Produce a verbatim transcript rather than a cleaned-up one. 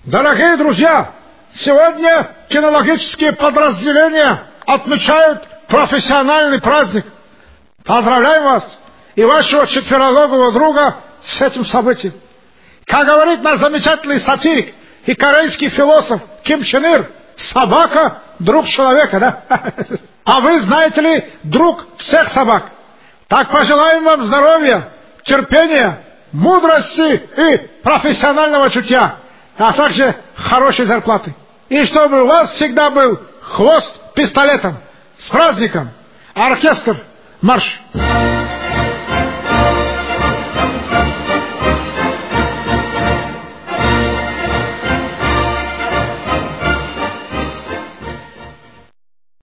Дорогие друзья, сегодня кинологические подразделения отмечают профессиональный праздник. Поздравляем вас и вашего четвероногого друга с этим событием. Как говорит наш замечательный сатирик и корейский философ Ким Чен Ир, собака – друг человека, да? А вы, знаете ли, друг всех собак. Так пожелаем вам здоровья, терпения, мудрости и профессионального чутья, а также хорошей зарплаты. И чтобы у вас всегда был хвост пистолетом. С праздником! Оркестр, марш!